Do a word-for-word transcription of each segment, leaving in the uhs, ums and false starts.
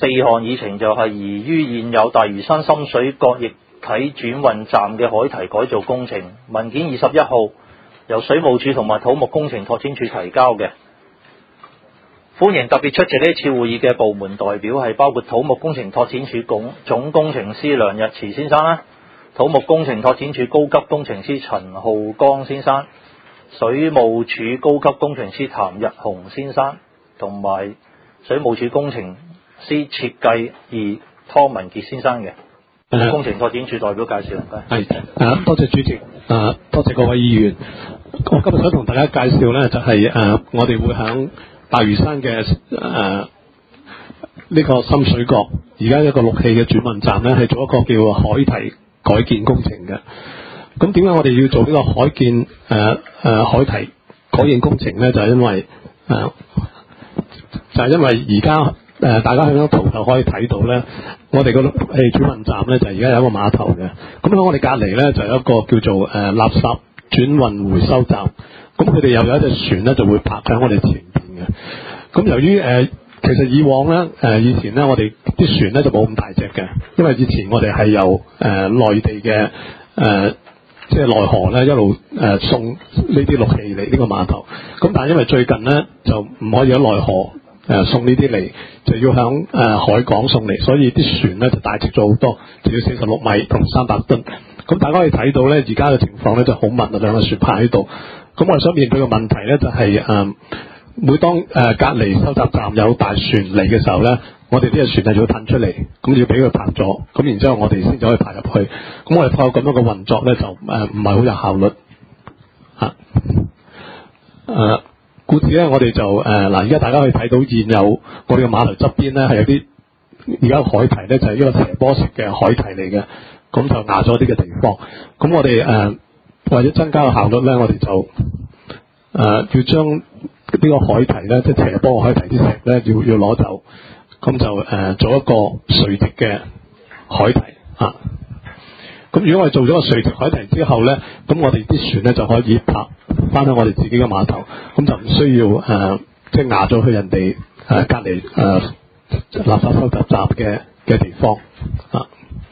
四項議程就係宜於現有大嶼山深水角液體轉運站嘅海堤改造工程。文件二十一號由水務署同埋土木工程拓展署提交嘅。歡迎特別出席呢次會議嘅部門代表係包括土木工程拓展署總總工程師梁日慈先生啦，土木工程拓展署高級工程師陳浩江先生，水務署高級工程師譚日雄先生，同埋水務署工程師設計二湯文傑先生嘅。 Uh, 工程拓展署代表介紹， 係誒，多謝主席，誒、uh, 多謝各位議員。我今日想同大家介紹咧，就係、是、誒、uh, 我哋會響大嶼山嘅誒呢個深水角，而家一個氯氣嘅轉運站咧，係做一個叫海堤改建工程嘅。咁點解我哋要做呢個海建誒誒、uh, uh, 海堤改建工程咧？就係、是、因為誒、uh, 就係因為而家誒大家喺張圖就可以睇到咧，我哋個氯氣轉運站咧就而家有一個碼頭嘅。咁喺我哋隔離咧就有一個叫做誒、uh, 垃圾轉運回收站。咁佢哋又有一隻船咧就會泊喺我哋前邊嘅。咁由於誒、呃、其實以往咧誒、呃、以前咧我哋啲船咧就冇咁大隻嘅，因為以前我哋係由誒、呃、內地嘅誒、呃、即係內河咧一路誒、呃、送呢啲氯氣嚟呢個碼頭。咁但係因為最近咧就唔可以喺內河誒、呃、送呢啲嚟，就要響誒、呃、海港送嚟，所以啲船咧就大隻咗好多，就要四十六米同三百噸。咁大家可以睇到咧，而家嘅情況咧就好密啊，兩個船泊喺度。咁我哋想面對嘅問題咧就係、是、誒、呃，每當誒、呃、隔離收集站有大船嚟嘅時候咧，我哋啲嘅船係要褪出嚟，咁要俾佢泊咗，咁然之後我哋先至可以泊入去。咁我哋靠咁樣嘅運作咧，就誒唔係好有效率嚇。誒、啊，故此咧，我哋就誒嗱，而、呃、家大家可以睇到現有我哋嘅碼頭側邊咧係有啲而家海堤咧就係、是、一個斜坡式嘅海堤嚟嘅，咁就壓咗啲嘅地方。咁我哋誒。呃或者增加個效率咧，我哋就誒、呃、要將呢個海堤咧，即係斜坡嘅海堤啲石咧，要要攞走，咁就誒、呃、做一個垂直嘅海堤啊。咁如果我哋做咗個垂直海堤之後咧，咁我哋啲船咧就可以泊翻喺我哋自己嘅碼頭，咁就唔需要誒、呃、即係壓咗去人哋誒、呃、隔離誒、呃、垃圾收集站嘅嘅地方啊。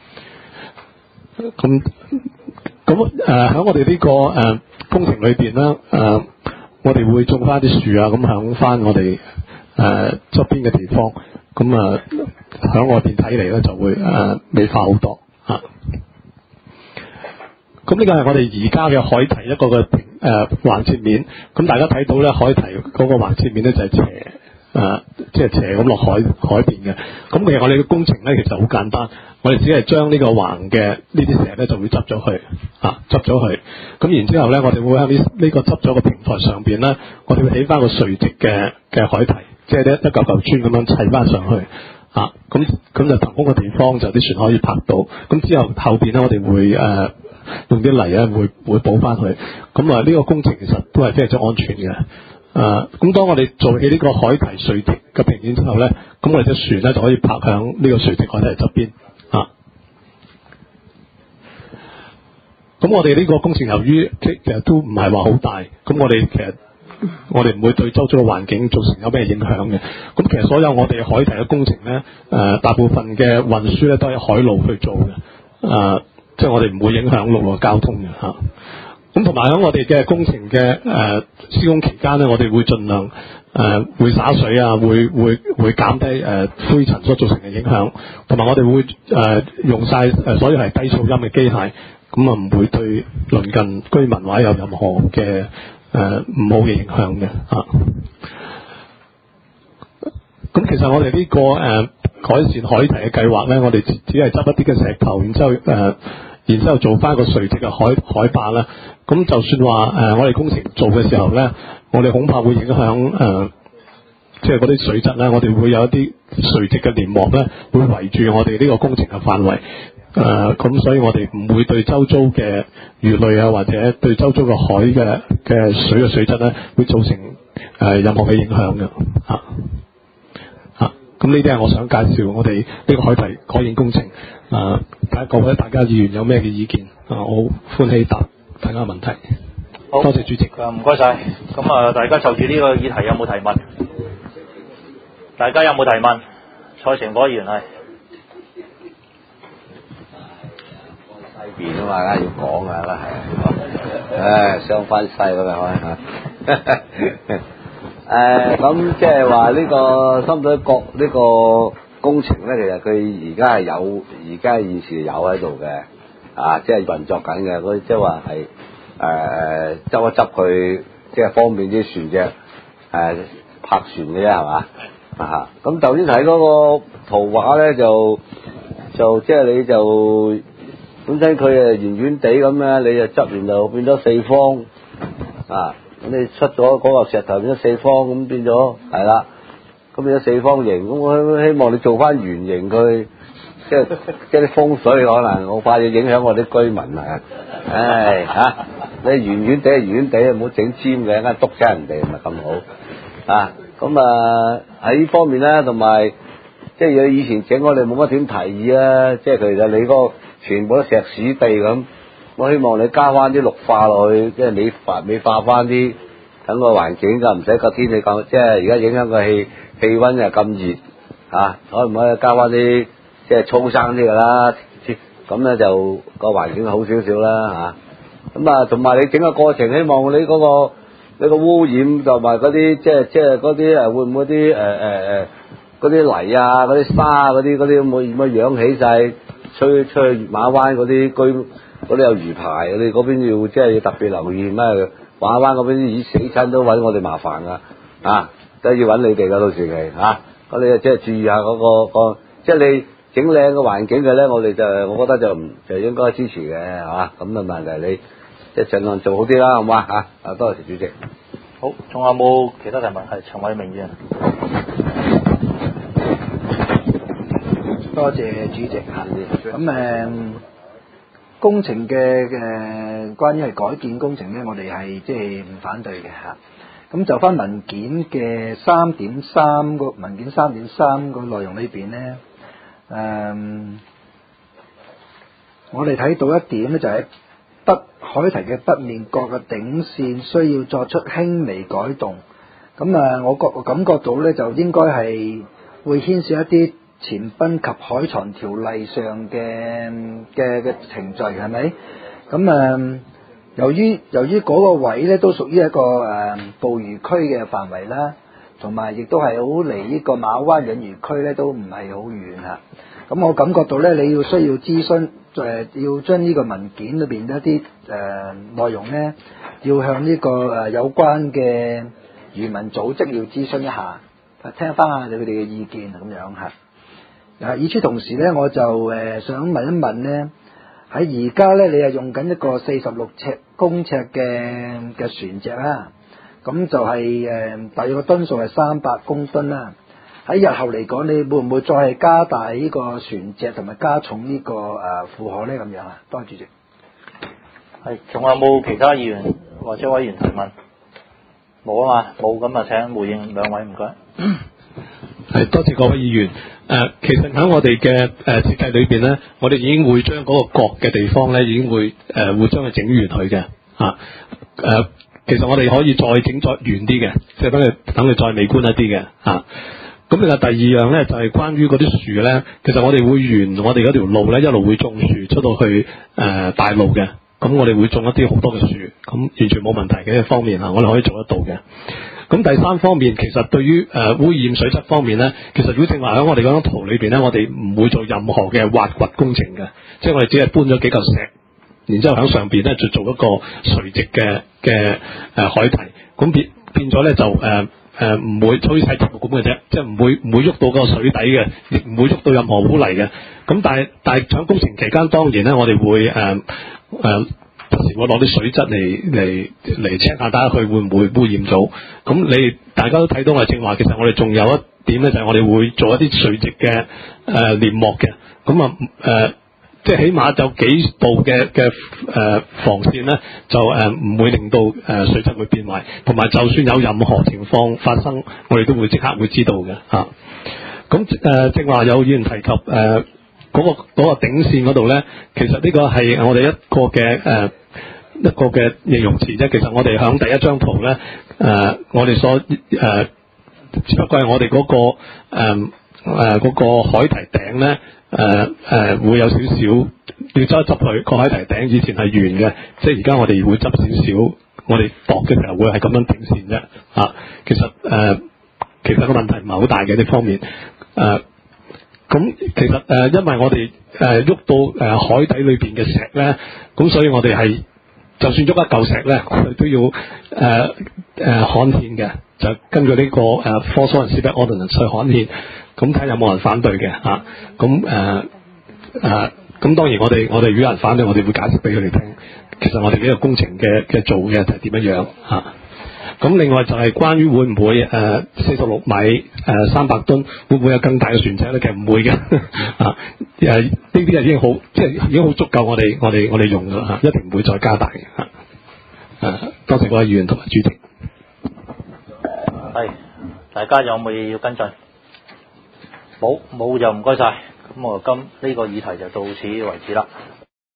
咁咁誒喺我哋呢、這個誒、呃、工程裏邊咧，誒、呃、我哋會種翻啲樹啊，咁響翻我哋誒側邊嘅地方，咁啊響外邊睇嚟咧就會誒、呃、美化好多嚇。咁、啊、呢個係我哋而家嘅海堤一個嘅誒橫切面，咁大家睇到咧海堤嗰個橫切面咧就係斜誒，即係斜咁落海海邊嘅。咁其實我哋嘅工程咧其實好簡單。我哋只係將呢個橫嘅呢啲石咧就會執咗去，啊執咗去，咁然之後咧我哋會喺呢呢個執咗嘅平台上邊咧，我哋會起翻個垂直嘅嘅海堤，即係一一嚿嚿磚咁樣砌翻上去，啊咁咁就騰空嘅地方就啲船可以泊到，咁之後後邊咧我哋會誒、呃、用啲泥咧會會補翻去，咁啊呢個工程其實都係非常之安全嘅，誒、啊、咁當我哋做起呢個海堤垂直嘅平面之後咧，咁我哋隻船咧就可以泊響呢個垂直海堤側邊。啊！咁我哋呢個工程由於即其實都唔係話好大，咁我哋其實我哋唔會對周遭嘅環境造成有咩影響嘅。咁其實所有我哋海堤嘅工程咧，誒、呃、大部分嘅運輸咧都係海路去做嘅，誒、呃、即係我哋唔會影響陸路交通嘅嚇。咁同埋喺我哋嘅工程嘅誒、呃、施工期間咧，我哋會盡量誒、呃、會灑水啊，會會會減低誒、呃、灰塵所造成嘅影響，同埋我哋會誒、呃、用晒誒所有係低噪音嘅機械，咁啊唔會對鄰近居民或者有任何嘅誒唔好嘅影響嘅嚇。咁、啊、其實我哋呢、這個誒、呃、改善海堤嘅計劃咧，我哋只只係執一啲嘅石頭，然之後誒。呃然之後做翻個垂直嘅海海壩啦，咁就算話誒、呃、我哋工程做嘅時候咧，我哋恐怕會影響誒，即係嗰啲水質咧，我哋會有一啲垂直嘅簾幕咧，會圍住我哋呢個工程嘅範圍，誒、呃、咁所以我哋唔會對周遭嘅魚類啊，或者對周遭嘅海嘅嘅水嘅水質咧，會造成誒、呃、任何嘅影響嘅嚇嚇。咁呢啲係我想介紹我哋呢個海堤改建工程。啊！睇下各位大家議員有咩嘅意見啊？我好歡喜答大家問題。好，多謝主席。 唔該晒。咁啊，大家就住呢個議題有冇提問？大家有冇提問？ 蔡成波議員係。 西邊啊嘛，梗係要講㗎啦，係啊，誒雙翻西嗰個開嚇。誒咁即係話呢個深水角呢個工程咧，其實佢而家係有，而家現時有喺度嘅，啊，即係運作緊嘅。嗰即係話係誒執一執佢，即係方便啲船隻誒泊船嘅啫，係嘛？啊，咁頭先睇嗰個圖畫咧，就就即係你就本身佢誒圓圓地咁咧，你就執完就變咗四方啊。咁你出咗嗰嚿石頭變咗四方，咁變咗係啦，咁變咗四方形。咁我希望你做翻圓形佢，即係即係啲風水可能我怕要影響我啲居民啊！唉嚇，你圓圓地圓圓地，唔好整尖嘅，一間篤死人哋唔係咁好啊！咁啊喺呢方面咧，同埋即係以前整我哋冇乜點提議啊，即係其實你嗰個全部都石屎地咁。我希望你加翻啲綠化落去，即係美化美化翻啲，等個環境就唔使個天氣咁，即係而家影響個氣氣溫又咁熱嚇，可唔可以加翻啲即係粗生啲㗎啦？咁咧就個環境好少少啦嚇。咁啊，同埋你整個過程，希望你嗰個你個污染同埋嗰啲即係即係嗰啲誒會唔會啲誒誒誒嗰啲泥啊、嗰啲沙啊、嗰啲嗰啲會唔會揚起晒，吹吹去馬灣嗰啲居。嗰啲有魚排，我哋嗰邊要即係要特別留意咩？馬灣嗰邊啲死親都揾我哋麻煩噶，啊，都要揾你哋噶到時期嚇。咁你即係注意下嗰個個，即係你整靚個環境嘅咧，我哋就我覺得就唔就應該支持嘅，係嘛？咁嘅問題你即係盡量做好啲啦，好嘛嚇？啊，多謝主席。 好，仲有冇其他提問？係陳偉明議員。 多謝主席嚇。咁誒。工程嘅嘅、呃、關於係改建工程咧，我哋係即係唔反對嘅嚇。咁就翻文件嘅三點三個文件三點三個內容裏邊咧，誒、呃，我哋睇到一點咧，就係北海堤嘅北面角嘅頂線需要作出輕微改動。咁啊，我覺我感覺到咧，就應該係會牽涉一啲前濱及海床條例上嘅嘅嘅程序係咪？咁誒，由於由於嗰個位咧都屬於一個誒捕魚區嘅範圍啦，同埋亦都係好離呢個馬灣引魚區咧都唔係好遠嚇。咁我感覺到咧，你要需要諮詢誒，要將呢個文件裏邊一啲誒內容咧，要向呢個誒有關嘅漁民組織要諮詢一下，聽翻下佢哋嘅意見咁樣嚇。啊！與此同時咧，我就誒、呃、想問一問咧，喺而家咧，你係用緊一個四十六尺公尺嘅嘅船隻啦，咁就係、是、誒、呃、大約個噸數係三百公噸啦。喺日後嚟講，你會唔會再係加大呢個船隻同埋加重呢、這個誒、呃、負荷咧？咁樣啊，多謝主席。 係，仲有冇其他議員或者委員提問？冇啊嘛，冇，咁啊請回應兩位，唔該。 係，多謝各位議員。誒、呃，其實喺我哋嘅誒設計裏邊咧，我哋已經會將嗰個角嘅地方咧，已經會誒、呃、會將佢整圓佢嘅嚇。誒、呃，其實我哋可以再整再圓啲嘅，即係等佢等佢再美觀一啲嘅嚇。咁另外第二樣咧，就係、是、關於嗰啲樹咧，其實我哋會沿我哋嗰條路咧，一路會種樹出到去誒、呃、大路嘅。咁我哋會種一啲好多嘅樹，咁完全冇問題嘅一方面嚇，我哋可以做得到嘅。咁第三方面，其實對於誒、呃、污染水質方面咧，其實如果正話喺我哋嗰張圖裏邊咧，我哋唔會做任何嘅挖掘工程嘅，即係我哋只係搬咗幾嚿石，然之後喺上邊咧就做一個垂直嘅嘅誒海堤，咁變變咗咧就誒誒唔會好似睇節目咁嘅啫，即係唔會唔會喐到個水底嘅，亦唔會喐到任何污泥嘅。咁但係但係喺工程期間，當然咧我哋會誒誒。呃呃有時我攞啲水質嚟嚟嚟 check 下，睇下佢會唔會污染咗。咁你大家都睇到我正話，其實我哋仲有一點咧，就係我哋會做一啲垂直嘅誒簾幕嘅。咁啊誒，即係起碼有幾度嘅嘅誒防線咧，就誒唔、呃、會令到誒、呃、水質會變壞。同埋就算有任何情況發生，我哋都會即刻會知道嘅嚇。咁誒正話有議員提及誒嗰、呃那個嗰、那個頂線嗰度咧，其實呢個係我哋一個嘅誒。呃一個嘅形容詞啫，其實我哋響第一張圖咧，誒、呃，我哋所誒、呃，只不過係我哋嗰、那個誒誒、 誒嗰個海堤頂咧誒誒會有少少要執一執佢個海堤頂，以前係圓嘅，即係而家我哋會執少少，我哋度嘅時候會係咁樣頂線啫啊。其實誒、呃、其實個問題唔係好大嘅呢方面誒。呃咁其實誒、呃，因為我哋誒喐到誒、呃、海底裏邊嘅石咧，咁所以我哋係就算喐一嚿石咧，我哋都要誒誒、呃呃、刊憲嘅，就根據呢、這個誒 Force and Seabed Ordinance 去刊憲，咁睇下有冇人反對嘅嚇。咁誒誒，咁、呃呃、當然我哋我哋如果有人反對，我哋會解釋俾佢哋聽。其實我哋呢個工程嘅嘅做嘅係點樣樣嚇。咁另外就係關於會唔會誒四十六米誒三百噸會唔會有更大嘅船隻咧？其實唔會嘅啊誒，呢啲係已經好即係已經好足夠我哋我哋我哋用㗎啦嚇，一定唔會再加大嘅嚇。誒，多謝各位議員同埋主席。 係，大家有冇嘢要跟進？冇冇就唔該晒。咁我今呢個議題就到此為止啦。